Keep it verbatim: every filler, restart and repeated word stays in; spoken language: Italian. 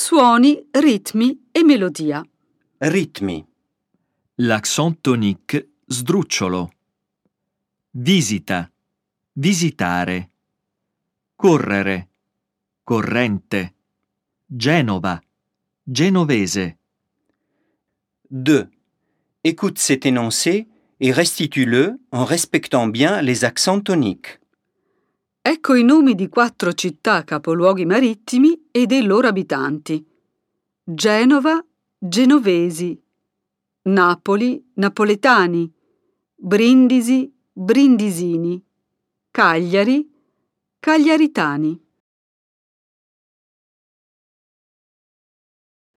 Suoni, ritmi e melodia. Ritmi. L'accent tonique sdrucciolo. Visita, visitare. Correre, corrente. Genova, genovese. deux. Écoute cet énoncé et restitue-le en respectant bien les accents toniques. Ecco i nomi di quattro città capoluoghi marittimi e dei loro abitanti. Genova, genovesi. Napoli, napoletani. Brindisi, brindisini. Cagliari, cagliaritani.